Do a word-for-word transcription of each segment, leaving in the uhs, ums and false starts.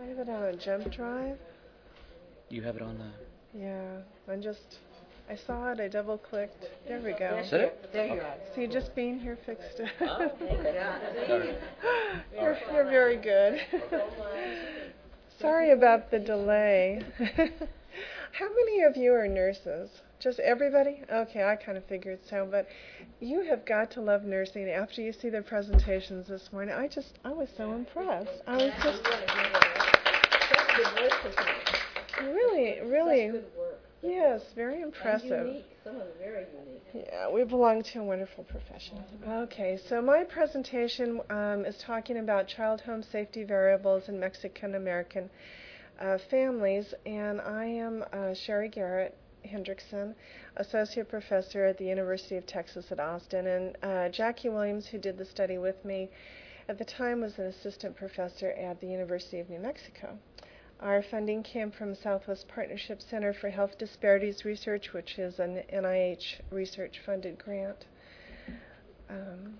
have it on a jump drive. You have it on the... Yeah, I just, I saw it, I double clicked. There we go. Is that it? There you are. See, just being here fixed it. Oh, thank God. You're, you're very good. Sorry about the delay. How many of you are nurses? Just everybody? Okay, I kind of figured so, but you have got to love nursing after you see the presentations this morning. I just, I was so impressed. I was just... Really, really, yes, very impressive. And unique, some of them very unique. Yeah, we belong to a wonderful profession. Okay, so my presentation um, is talking about child home safety variables in Mexican American uh, families, and I am uh, Sherry Garrett Hendrickson, Associate Professor at the University of Texas at Austin, and uh, Jackie Williams, who did the study with me at the time, was an Assistant Professor at the University of New Mexico. Our funding came from Southwest Partnership Center for Health Disparities Research, which is an N I H research-funded grant. Um,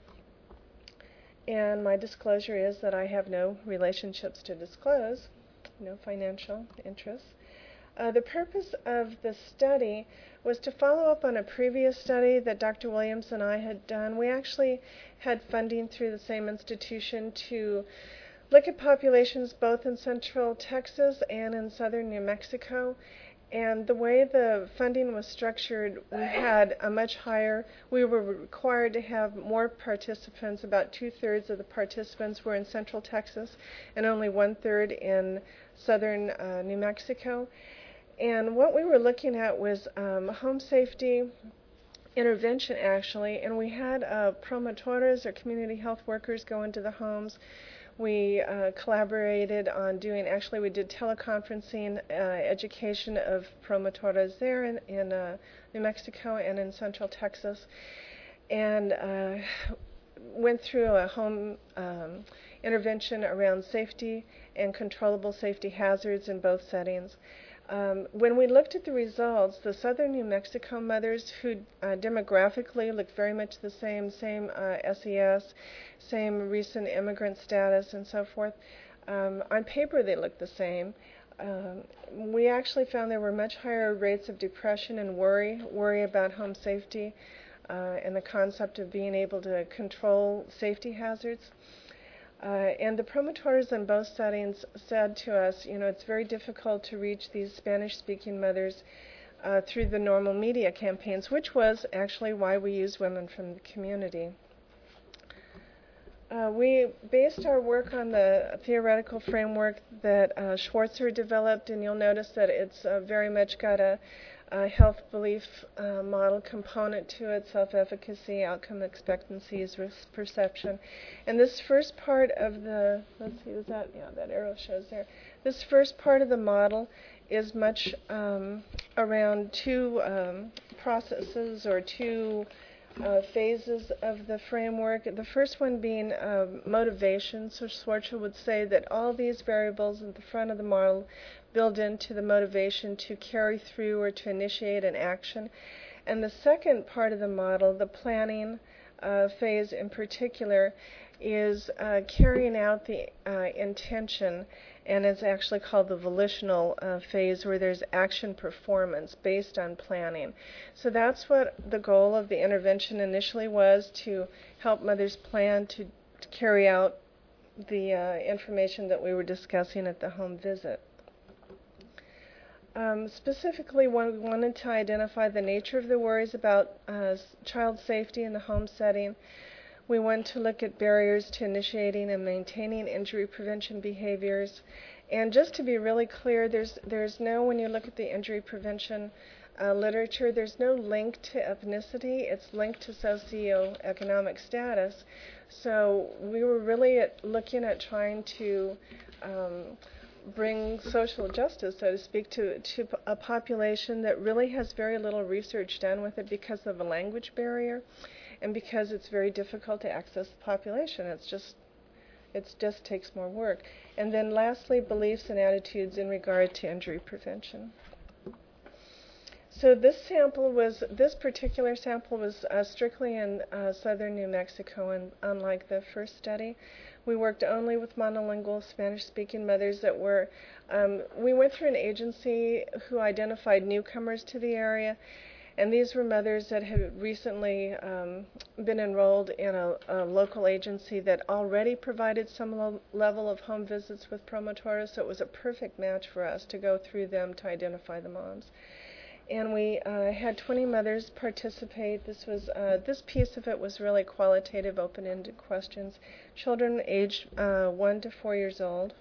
and my disclosure is that I have no relationships to disclose, no financial interests. Uh, the purpose of the study was to follow up on a previous study that Doctor Williams and I had done. We actually had funding through the same institution to look at populations both in central Texas and in southern New Mexico. And the way the funding was structured, we had a much higher, we were required to have more participants. About two-thirds of the participants were in central Texas and only one-third in southern uh, New Mexico. And what we were looking at was um, home safety intervention, actually, and we had uh, promotores or community health workers go into the homes. We uh, collaborated on doing, actually we did teleconferencing uh, education of promotores there in, in uh, New Mexico and in central Texas, and uh, went through a home um, intervention around safety and controllable safety hazards in both settings. Um, when we looked at the results, the southern New Mexico mothers, who uh, demographically looked very much the same, same uh, S E S, same recent immigrant status, and so forth, um, on paper they looked the same. Um, we actually found there were much higher rates of depression and worry, worry about home safety, uh, and the concept of being able to control safety hazards. Uh, and the promotores in both settings said to us, you know, it's very difficult to reach these Spanish-speaking mothers uh, through the normal media campaigns, which was actually why we used women from the community. Uh, we based our work on the theoretical framework that uh, Schwarzer developed, and you'll notice that it's uh, very much got a, a health belief uh, model component to it: self-efficacy, outcome expectancies, risk perception. And this first part of the, let's see, is that, yeah, that arrow shows there. This first part of the model is much um, around two um, processes or two Uh, phases of the framework. The first one being uh, motivation. So Schwarzer would say that all these variables at the front of the model build into the motivation to carry through or to initiate an action. And the second part of the model, the planning uh, phase in particular, is uh, carrying out the uh, intention, and it's actually called the volitional uh, phase, where there's action performance based on planning. So that's what the goal of the intervention initially was, to help mothers plan to, to carry out the uh, information that we were discussing at the home visit. Um, specifically, we wanted to identify the nature of the worries about uh, child safety in the home setting. We want to look at barriers to initiating and maintaining injury prevention behaviors. And just to be really clear, there's there's no, when you look at the injury prevention uh, literature, there's no link to ethnicity. It's linked to socioeconomic status. So we were really at looking at trying to um, bring social justice, so to speak, to, to a population that really has very little research done with it because of a language barrier, and because it's very difficult to access the population. It's just, it just takes more work. And then lastly, beliefs and attitudes in regard to injury prevention. So this sample was, this particular sample was uh, strictly in uh, southern New Mexico, and unlike the first study, we worked only with monolingual Spanish-speaking mothers that were, um, we went through an agency who identified newcomers to the area, and these were mothers that had recently um, been enrolled in a, a local agency that already provided some lo- level of home visits with Promotora, so it was a perfect match for us to go through them to identify the moms. And we uh, had twenty mothers participate. This was uh, this piece of it was really qualitative, open-ended questions. Children aged uh, one to four years old.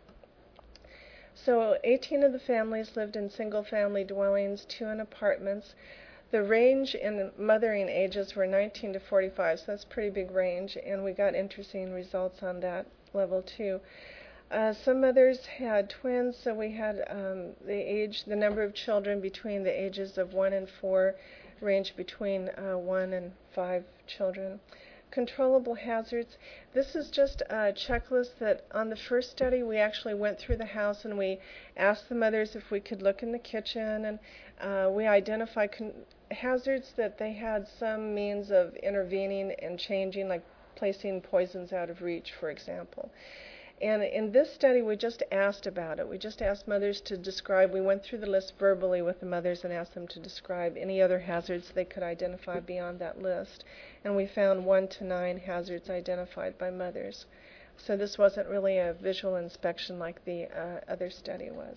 So eighteen of the families lived in single-family dwellings, two in apartments. The range in mothering ages were nineteen to forty-five, so that's a pretty big range, and we got interesting results on that level too. Uh, some mothers had twins, so we had um, the age, the number of children between the ages of one and four range between uh, one and five children. Controllable hazards. This is just a checklist that on the first study we actually went through the house and we asked the mothers if we could look in the kitchen, and uh, we identified con- hazards that they had some means of intervening and changing, like placing poisons out of reach, for example. And in this study, we just asked about it. We just asked mothers to describe. We went through the list verbally with the mothers and asked them to describe any other hazards they could identify beyond that list. And we found one to nine hazards identified by mothers. So this wasn't really a visual inspection like the uh, other study was.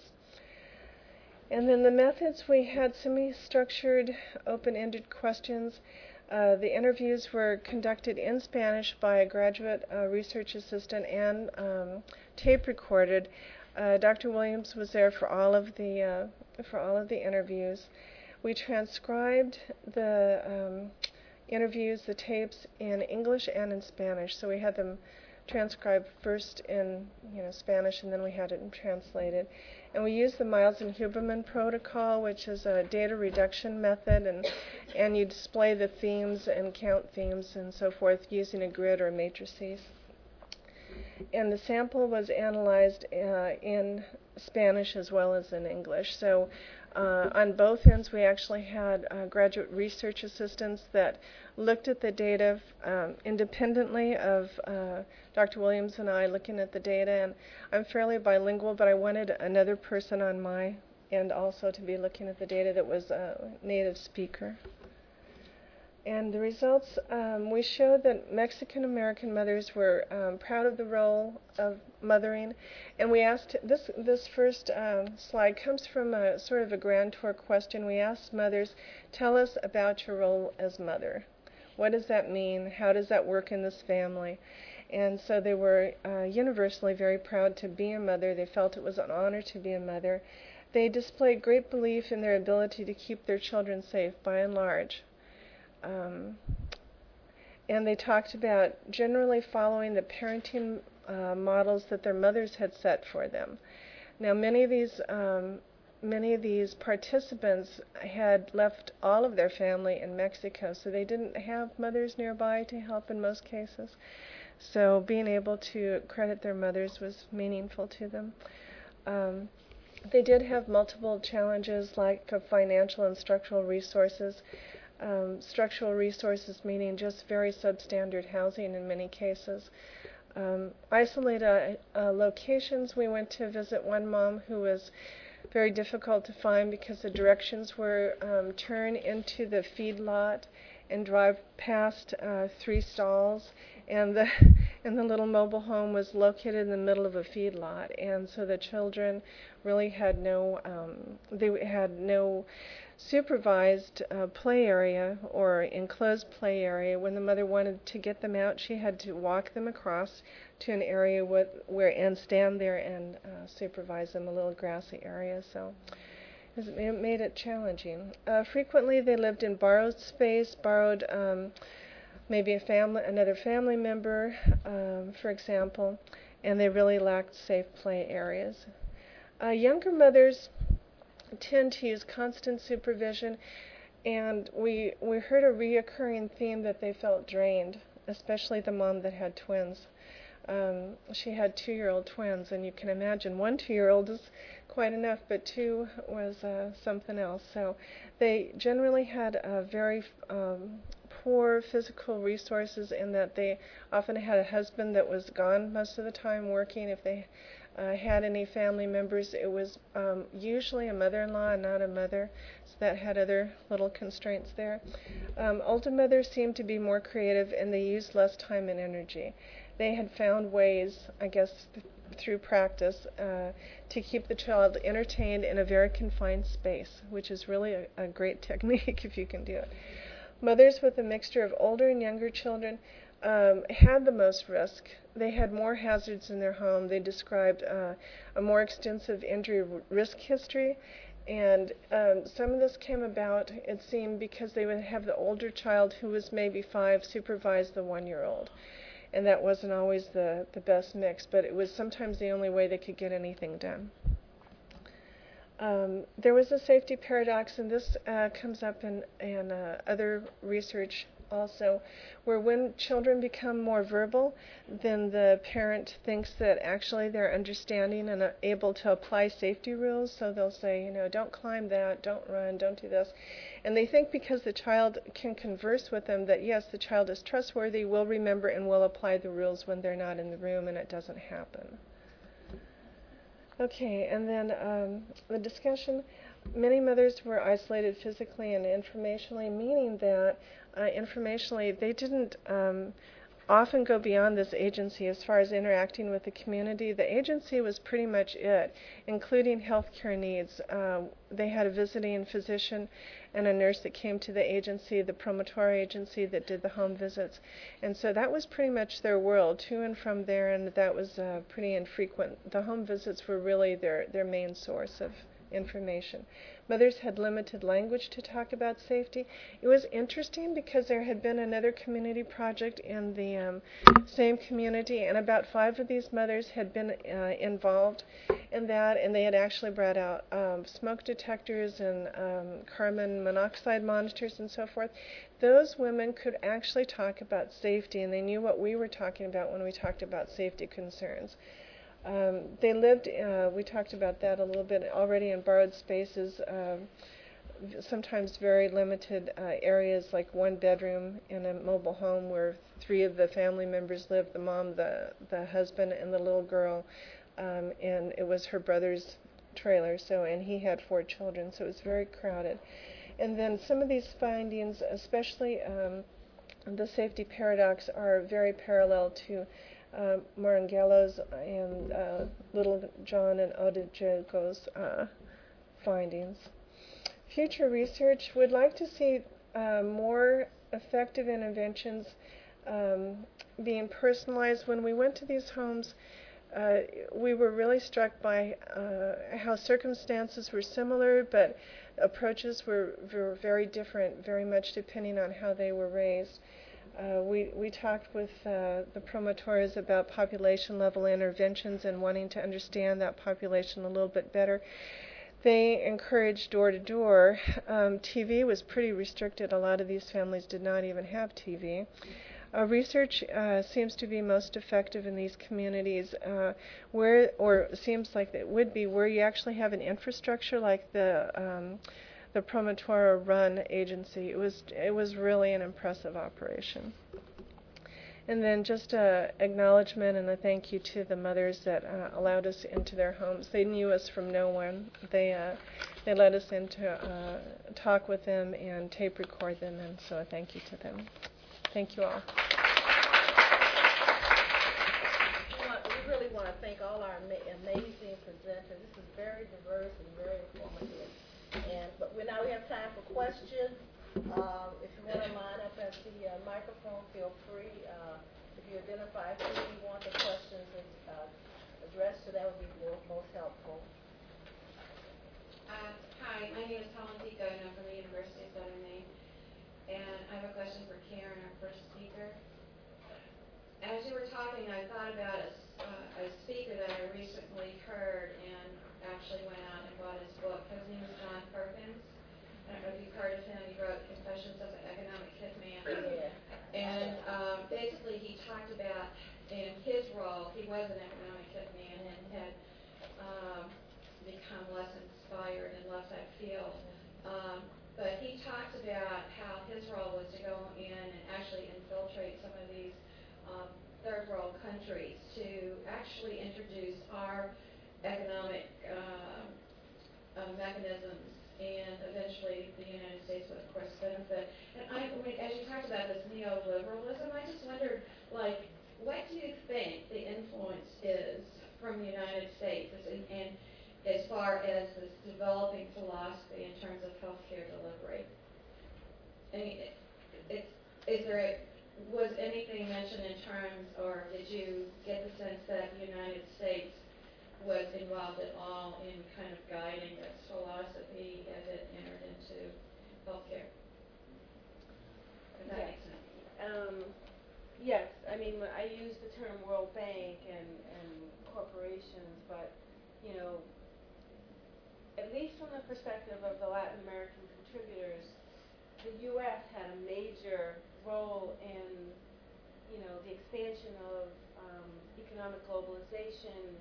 And then the methods, we had semi-structured, open-ended questions. Uh, the interviews were conducted in Spanish by a graduate uh, research assistant and um, tape recorded. Uh, Doctor Williams was there for all of the uh, for all of the interviews. We transcribed the um, interviews, the tapes, in English and in Spanish. So we had them transcribed first in you know Spanish, and then we had it translated. And we used the Miles and Huberman protocol, which is a data reduction method, and and you display the themes and count themes and so forth using a grid or matrices. And the sample was analyzed uh, in Spanish as well as in English. So uh, on both ends, we actually had uh, graduate research assistants that looked at the data um, independently of uh, Doctor Williams and I looking at the data. And I'm fairly bilingual, but I wanted another person on my end also to be looking at the data that was a native speaker. And the results, um, we showed that Mexican-American mothers were um, proud of the role of mothering. And we asked, this this first um, slide comes from a sort of a grand tour question. We asked mothers, tell us about your role as mother. What does that mean? How does that work in this family? And so they were uh, universally very proud to be a mother. They felt it was an honor to be a mother. They displayed great belief in their ability to keep their children safe by and large. Um, and they talked about generally following the parenting uh, models that their mothers had set for them. Now, many of these um, many of these participants had left all of their family in Mexico, so they didn't have mothers nearby to help in most cases. So being able to credit their mothers was meaningful to them. Um, they did have multiple challenges, like of financial and structural resources. Um, structural resources meaning just very substandard housing in many cases. Um, isolated uh, locations, we went to visit one mom who was very difficult to find because the directions were um, turn into the feed lot and drive past uh, three stalls, and the and the little mobile home was located in the middle of a feed lot, and so the children really had no um, they had no supervised uh, play area or enclosed play area. When the mother wanted to get them out, she had to walk them across to an area with, where and stand there and uh, supervise them, a little grassy area. So it made it challenging. Uh, frequently, they lived in borrowed space, borrowed um, maybe a family, another family member, um, for example, and they really lacked safe play areas. Uh, younger mothers tend to use constant supervision, and we we heard a reoccurring theme that they felt drained, especially the mom that had twins. Um, she had two-year-old twins, and you can imagine one two-year-old is quite enough, but two was uh, something else. So they generally had a very um, poor physical resources in that they often had a husband that was gone most of the time working. If they uh, had any family members, it was um, usually a mother-in-law and not a mother, so that had other little constraints there. Um, older mothers seemed to be more creative, and they used less time and energy. They had found ways, I guess, th- through practice, uh, to keep the child entertained in a very confined space, which is really a, a great technique if you can do it. Mothers with a mixture of older and younger children um, had the most risk. They had more hazards in their home. They described uh, a more extensive injury r- risk history. And um, some of this came about, it seemed, because they would have the older child who was maybe five supervise the one-year-old. And that wasn't always the, the best mix, but it was sometimes the only way they could get anything done. Um, there was a safety paradox, and this uh, comes up in, in uh, other research also, where when children become more verbal, then the parent thinks that actually they're understanding and uh, able to apply safety rules. So they'll say, you know, don't climb that, don't run, don't do this. And they think because the child can converse with them that, yes, the child is trustworthy, will remember, and will apply the rules when they're not in the room, and it doesn't happen. Okay, and then um, the discussion. Many mothers were isolated physically and informationally, meaning that uh, informationally they didn't um, often go beyond this agency as far as interacting with the community. The agency was pretty much it, including healthcare needs. Uh, they had a visiting physician and a nurse that came to the agency, the promotor agency that did the home visits. And so that was pretty much their world, to and from there, and that was uh, pretty infrequent. The home visits were really their, their main source of information. Mothers had limited language to talk about safety. It was interesting because there had been another community project in the um, same community, and about five of these mothers had been uh, involved in that, and they had actually brought out um, smoke detectors and um, carbon monoxide monitors and so forth. Those women could actually talk about safety, and they knew what we were talking about when we talked about safety concerns. Um, they lived, uh, we talked about that a little bit already, in borrowed spaces, uh, sometimes very limited uh, areas, like one bedroom in a mobile home where three of the family members lived, the mom, the, the husband, and the little girl, um, and it was her brother's trailer, so, and he had four children, so it was very crowded. And then some of these findings, especially um, the safety paradox, are very parallel to Uh, Marangello's and uh, Little John and Odejago's uh, findings. Future research would like to see uh, more effective interventions um, being personalized. When we went to these homes, uh, we were really struck by uh, how circumstances were similar, but approaches were, were very different, very much depending on how they were raised. Uh, we, we talked with uh, the promotores about population level interventions and wanting to understand that population a little bit better. They encouraged door to door. Um, T V was pretty restricted. A lot of these families did not even have T V. Uh, research uh, seems to be most effective in these communities uh, where, or seems like it would be, where you actually have an infrastructure like the um, the Promotora run agency. It was it was really an impressive operation. And then just a acknowledgement and a thank you to the mothers that uh, allowed us into their homes. They knew us from no one. They uh, they let us in to uh, talk with them and tape record them, and so a thank you to them. Thank you all. We, want, we really want to thank all our ama- amazing presenters. This is very diverse and very informative. And but we now we have time for questions. Um, if you want to line up at the uh, microphone, feel free. Uh, if you identify who you want the questions uh, addressed to, that would be more, most helpful. Uh, hi, my name is Helen Pico, and I'm from the University of Southern Maine. And I have a question for Karen, our first speaker. As you were talking, I thought about a, uh, a speaker that I recently heard and actually went out and bought his book. His name is John Perkins. I don't know if you've heard of him. He wrote Confessions of an Economic Hitman. Yeah. And um, basically he talked about in his role was an economic hit man and had um, become less inspired and left that field. Um, but he talked about how his role was to go in and actually infiltrate some of these um, third world countries to actually introduce our economic uh, uh, mechanisms, and eventually the United States would, of course, benefit. And I, I mean, as you talked about this neoliberalism, I just wondered, like, what do you think the influence is from the United States and, and as far as this developing philosophy in terms of healthcare delivery? I mean, it, it, is there a, was anything mentioned in terms, or did you get the sense that the United States was involved at all in kind of guiding this philosophy as it entered into healthcare? If that Yes. makes sense. Um, yes, I mean, I use the term World Bank and, and corporations, but, you know, at least from the perspective of the Latin American contributors, the U S had a major role in, you know, the expansion of um, economic globalization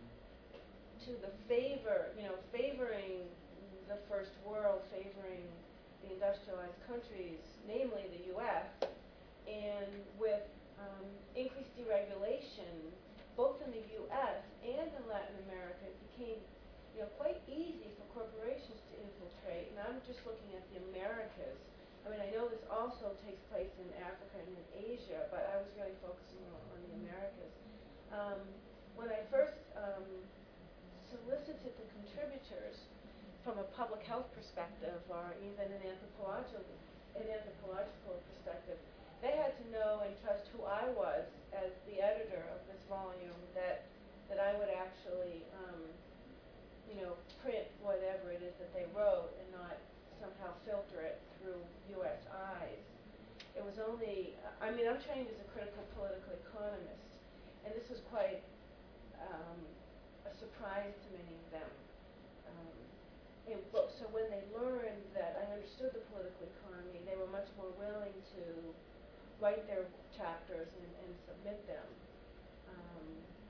to the favor, you know, favoring the first world, favoring the industrialized countries, namely the U S, and with um, increased deregulation, both in the U S and in Latin America, it became, you know, quite easy for corporations to infiltrate. And I'm just looking at the Americas. I mean, I know this also takes place in Africa and in Asia, but I was really focusing on, on the Americas. Um, when I first um, solicited the contributors from a public health perspective or even an anthropological, an anthropological perspective, they had to know and trust who I was as the editor of this volume, that that I would actually, um, you know, print whatever it is that they wrote and not somehow filter it through U S eyes. It was only, I mean, I'm trained as a critical political economist, and this was quite um, a surprise to many of them. Um, and so when they learned that I understood the political economy, they were much more willing to write their chapters and, and submit them. Um,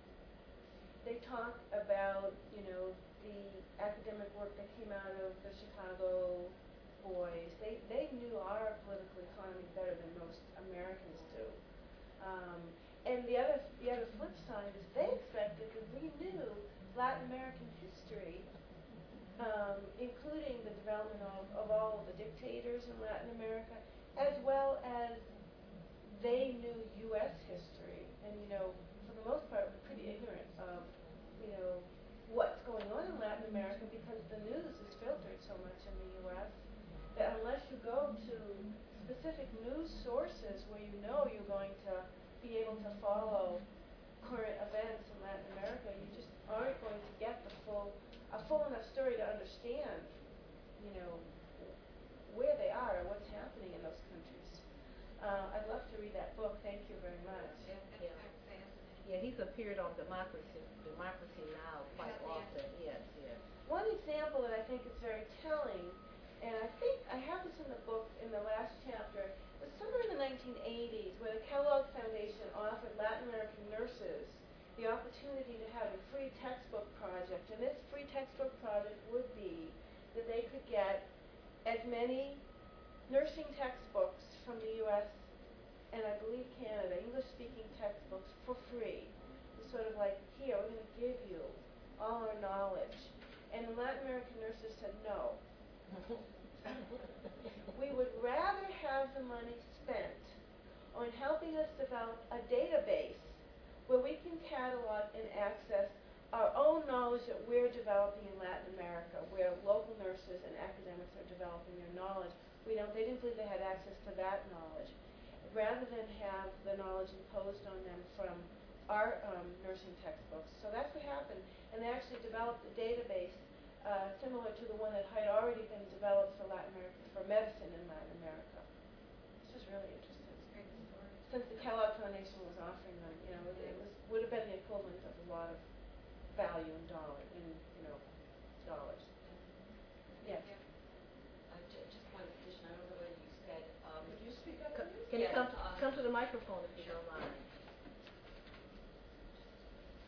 they talk about, you know, the academic work that came out of the Chicago boys. They they knew our political economy better than most Americans do. Um, and the other the other flip side is they expected that we knew Latin American history, um, including the development of, of all of the dictators in Latin America, as well as they knew U S history. And, you know, for the most part, we're pretty ignorant of, you know, what's going on in Latin America because the news is filtered so much in the U S that unless you go to specific news sources where you know you're going to be able to follow current events in Latin America, you just aren't going to get the full, a full enough story to understand, you know, where they are or what's happening in those countries. Uh, I'd love to read that book. Thank you very much. Yeah, that's Yeah. kind of fascinating. Yeah, he's appeared on Democracy Democracy Now! Quite Yeah, often. Yes, yes. One example that I think is very telling, and I think I have this in the book in the last chapter, was somewhere in the nineteen eighties where the Kellogg Foundation offered Latin American nurses the opportunity to have a free textbook project. And this free textbook project would be that they could get as many nursing textbooks from the U S and I believe Canada, English-speaking textbooks for free. It's sort of like, here, we're going to give you all our knowledge. And the Latin American nurses said no. We would rather have the money spent on helping us develop a database where we can catalog and access our own knowledge that we're developing in Latin America, where local nurses and academics are developing their knowledge. We don't, they didn't believe they had access to that knowledge. Rather than have the knowledge imposed on them from our um, nursing textbooks. So that's what happened. And they actually developed a database uh, similar to the one that had already been developed for Latin America, for medicine in Latin America. This was really interesting. Great story. Since the Kellogg Foundation was offering them, you know, it, it was would have been the equivalent of a lot of value in dollar, in you know, dollars. Yes. Yeah. Uh, ju- just one addition. I don't know whether you said. Um, Could you speak up, co- please? Can you yeah, come to, um, come to the microphone if you sure. don't mind?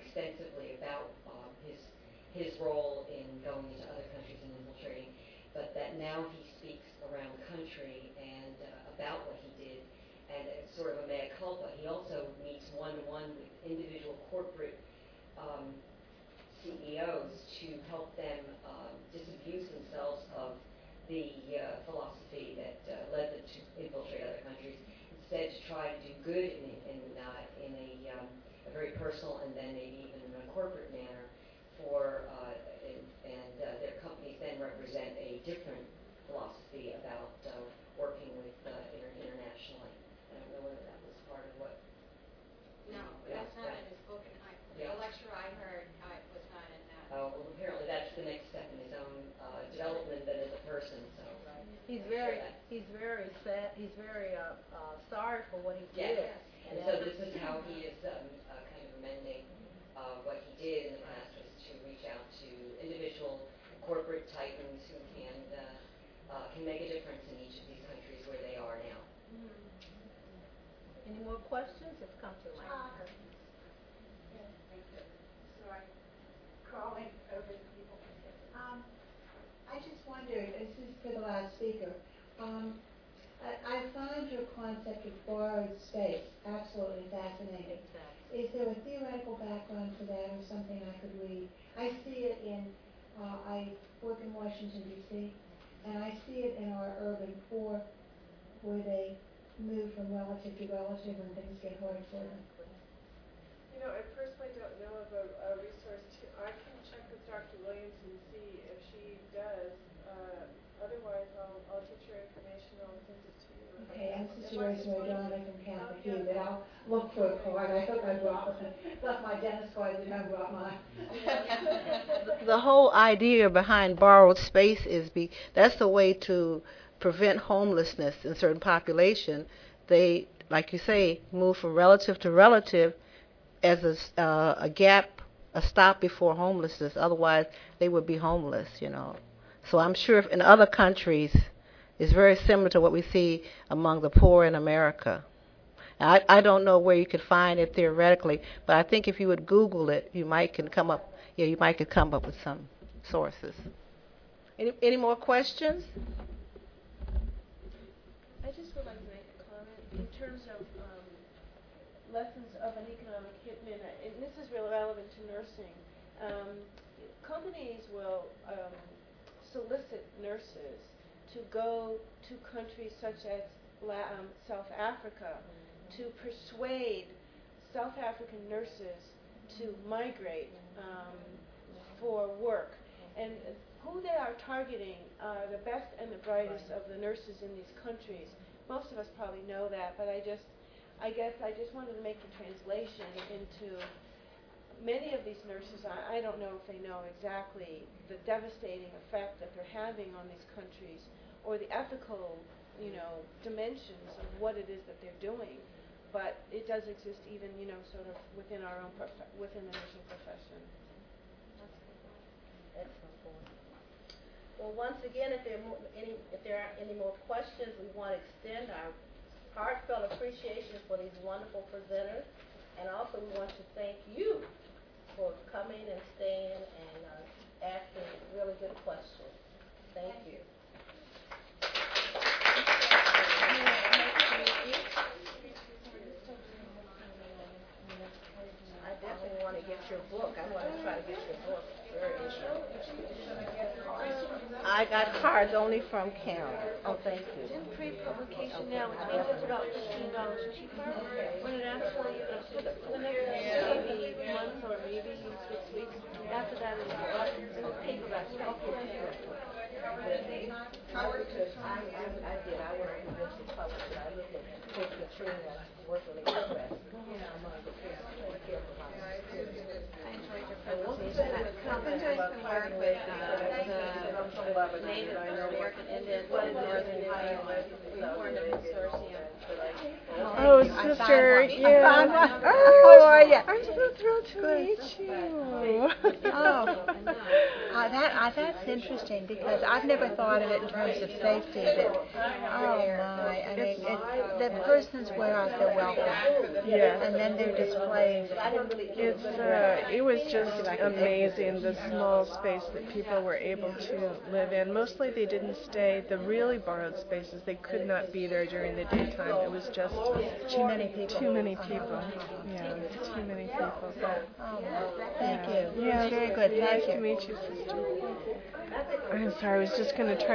extensively about um, his his role in going into other countries and infiltrating, but that now he speaks around the country and uh, about what he did, and it's sort of a mea culpa. He also meets one-to-one with individual corporate um, C E Os to help them um, disabuse themselves of the uh, philosophy that uh, led them to infiltrate other countries, instead to try to do good in, in, uh, in a, um, a very personal and then maybe even in a corporate manner for, uh, and, and uh, their companies then represent a different philosophy about uh, working with uh, inter- internationally. I don't know whether that was part of what... No, Yeah, that's not that, in his book, and I, yeah. the lecture I heard I was not in that. Uh, well, apparently that's the next step in his own uh, development then as a person, so... Right. He's I'm very, sure that- he's very sad, he's very, uh, uh, sorry for what he Yes. did. And so this is how he is um, uh, kind of amending uh, what he did in the past, was to reach out to individual corporate titans who can uh, uh, can make a difference in each of these countries where they are now. Any more questions? It's come to my Uh, Sorry, crawling over the people. Um, I just wondered, this is for the last speaker, um, I, I find your concept of borrowed space absolutely fascinating. Is there a theoretical background to that or something I could read? I see it in, uh, I work in Washington, D C, and I see it in our urban poor, where they move from relative to relative when things get hard for them. You know, I personally don't know of a, a resource to, I can check with Doctor Williams and see if she does. Uh, otherwise, I'll, I'll get your information, I'll send it to you. Okay, I'm It Sister might be Rosemary fun. Donovan from Catholic Oh, yeah. U, but I'll look for a card. I hope I brought one. Left my dentist card at home, brought mine. The whole idea behind borrowed space is be that's the way to prevent homelessness in certain population. They, like you say, move from relative to relative as a, uh, a gap, a stop before homelessness. Otherwise, they would be homeless, you know. So I'm sure if in other countries, it's very similar to what we see among the poor in America. I, I don't know where you could find it theoretically, but I think if you would Google it, you might can come up. Yeah, you might could come up with some sources. Any any more questions? I just would like to make a comment in terms of um, lessons of an economic hitman, and this is really relevant to nursing. Um, companies will um, solicit nurses to go to countries such as La- um, South Africa to persuade South African nurses to migrate um, for work. And who they are targeting are the best and the brightest of the nurses in these countries. Most of us probably know that, but I just, I guess I just wanted to make the translation into many of these nurses. I, I don't know if they know exactly the devastating effect that they're having on these countries, or the ethical, you know, dimensions of what it is that they're doing. But it does exist even, you know, sort of within our own, prof- within the nursing profession. Excellent point. Well, once again, if there are mo- any, if there are any more questions, we want to extend our heartfelt appreciation for these wonderful presenters, and also we want to thank you for coming and staying and uh, asking really good questions. Thank you. I definitely want to get your book. I want to try to get your book. Very interesting. I got cards only from Karen. Oh, thank you. In pre-publication now, which means it's about fifteen dollars cheaper, when it actually, uh, for the, for the next maybe month or maybe six weeks, after that it's in the paperback. Howard, because I, I, I did. I went to this published. I looked at Coach Katrina work really impressed. I'm going to be careful, careful about it. I enjoyed your presentation. I have been doing some work with uh, the Native American Indians in Northern Ohio. We formed a consortium Oh, I found sister, one. yeah. I found one. Oh, How are you? I'm so thrilled to Good. meet you. Oh, uh, that uh, that's interesting because I've never thought of it in terms of safety. But oh my, I mean, it, the persons wear out their welcome, Yeah. and then they're displayed. It's uh, it was just amazing the small space that people were able to live in. Mostly they didn't stay the really borrowed spaces. They could not be there during the daytime. It was just Too many people. too many people. Yeah, too many people. Oh, thank Yeah. you. Yeah, It's very good. Thank nice you. to meet you, sister. I'm sorry. I was just going to try.